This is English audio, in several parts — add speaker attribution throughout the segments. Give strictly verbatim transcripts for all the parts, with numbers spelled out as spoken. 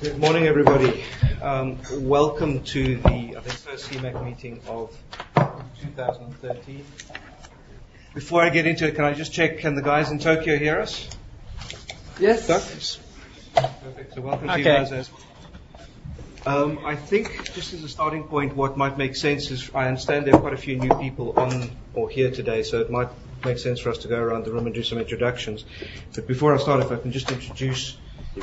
Speaker 1: Good morning, everybody. Um, welcome to the, I think, first C MAC meeting of two thousand thirteen. Before I get into it, can I just check, can the guys in Tokyo hear us?
Speaker 2: Yes.
Speaker 1: Doug? Perfect. So welcome to you guys as well. Um, I think, just as a starting point, what might make sense is, I understand there are quite a few new people on or here today, so it might make sense for us to go around the room and do some introductions. But before I start, if I can just introduce...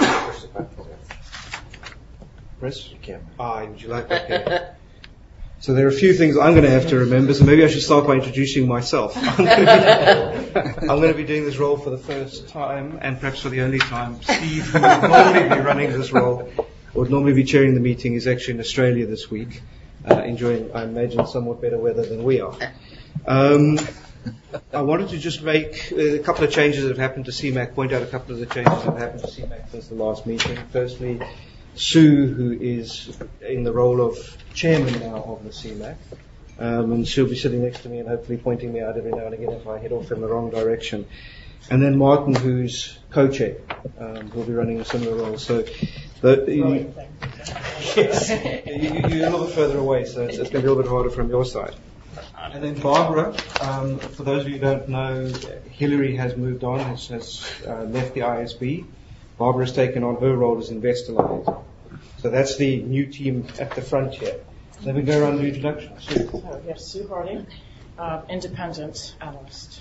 Speaker 1: Press? Ah, would you like that? Okay. So there are a few things I'm going to have to remember, so maybe I should start by introducing myself. I'm going to be, I'm going to be doing this role for the first time, and perhaps for the only time. Steve, who would normally be running this role, would normally be chairing the meeting, is actually in Australia this week, uh, enjoying, I imagine, somewhat better weather than we are. Um, I wanted to just make a couple of changes that have happened to C MAC, point out a couple of the changes that have happened to C MAC since the last meeting. Firstly, Sue, who is in the role of chairman now of the C MAC, um, and she'll be sitting next to me and hopefully pointing me out every now and again if I head off in the wrong direction. And then Martin, who's co-chair, um, will be running a similar role. So, the, you, yes, you, you're a little bit further away, so it's, it's going to be a little bit harder from your side. And then Barbara, um, for those of you who don't know, Hillary has moved on, has, has uh, left the I S B. Barbara has taken on her role as investor liaison. So that's the new team at the front here. Let me go around the introduction. Sue.
Speaker 3: So, yes, Sue Harding, uh, independent analyst.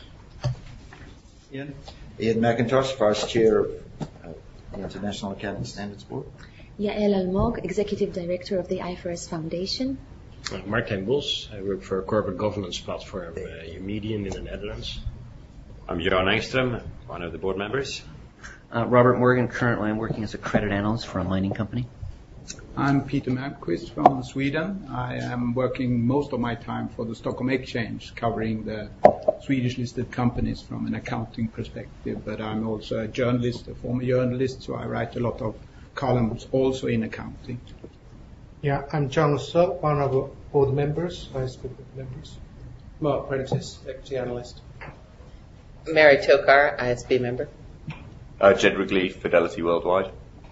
Speaker 1: Ian?
Speaker 4: Ian McIntosh, Vice Chair of uh, the International Accounting Standards Board.
Speaker 5: Yael Almog, Executive Director of the I F R S Foundation.
Speaker 6: Uh, Martijn Bos, I work for a corporate governance platform, uh, Umedian in the Netherlands.
Speaker 7: I'm Johan Engström, one of the board members.
Speaker 8: Uh, Robert Morgan, currently I'm working as a credit analyst for a mining company.
Speaker 2: I'm Peter Malmqvist from Sweden. I am working most of my time for the Stockholm Exchange, covering the Swedish listed companies from an accounting perspective, but I'm also a journalist, a former journalist, so I write a lot of columns also in accounting.
Speaker 9: Yeah, I'm John Russell, one of the board members, vice board members.
Speaker 10: Mark Prentice, equity analyst.
Speaker 11: Mary Tokar, I S B member.
Speaker 12: Uh, Jed Wrigley, Fidelity Worldwide.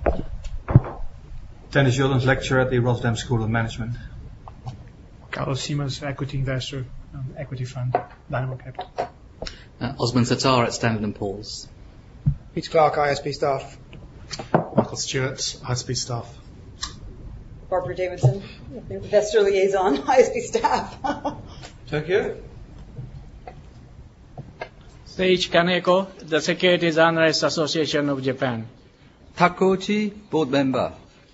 Speaker 13: Dennis Jullens, lecturer at the Rotterdam School of Management.
Speaker 14: Carlos Siemens, equity investor, um, equity fund, Dynamo Capital.
Speaker 15: Uh, Osman Sattar at Standard and Poor's.
Speaker 16: Peter Clark, I S B staff.
Speaker 17: Michael Stewart, I S B staff.
Speaker 18: Barbara Davidson, investor liaison, I S B staff.
Speaker 1: Tokyo?
Speaker 19: Seiichi Kaneko, the Securities Analysts Association of Japan.
Speaker 20: Takuchi, board member.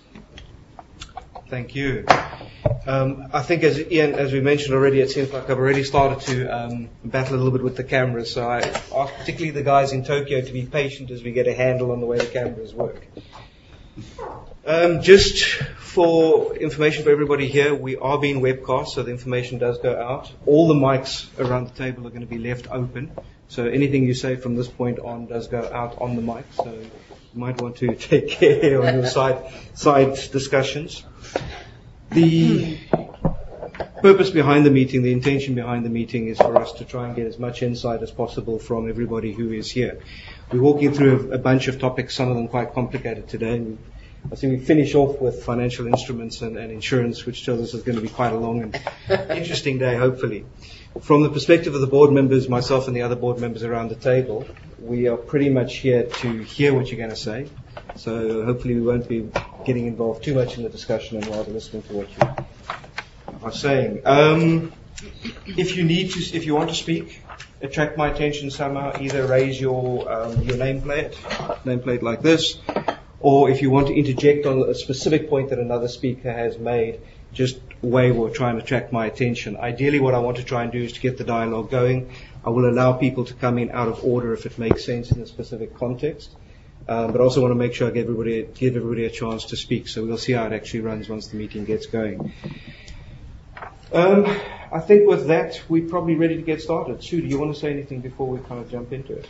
Speaker 1: Thank you. Um, I think, as Ian, as we mentioned already, it seems like I've already started to um, battle a little bit with the cameras. So I ask particularly the guys in Tokyo to be patient as we get a handle on the way the cameras work. Um, just for information for everybody here, we are being webcast, so the information does go out. All the mics around the table are going to be left open. So anything you say from this point on does go out on the mic. So you might want to take care on your side, side discussions. The purpose behind the meeting, the intention behind the meeting is for us to try and get as much insight as possible from everybody who is here. We're walking through a, a bunch of topics, some of them quite complicated today. And I think we finish off with financial instruments and, and insurance, which tells us it's going to be quite a long and interesting day, hopefully. From the perspective of the board members, myself and the other board members around the table, we are pretty much here to hear what you're going to say. So hopefully we won't be getting involved too much in the discussion and rather listening to what you are saying. Um, if you need to, if you want to speak, attract my attention somehow, either raise your um, your nameplate, nameplate like this, or if you want to interject on a specific point that another speaker has made, just wave or try and attract my attention. Ideally, what I want to try and do is to get the dialogue going. I will allow people to come in out of order if it makes sense in a specific context, um, but also want to make sure I give everybody, give everybody a chance to speak. So we'll see how it actually runs once the meeting gets going. Um, I think with that, we're probably ready to get started. Sue, do you want to say anything before we kind of jump into it?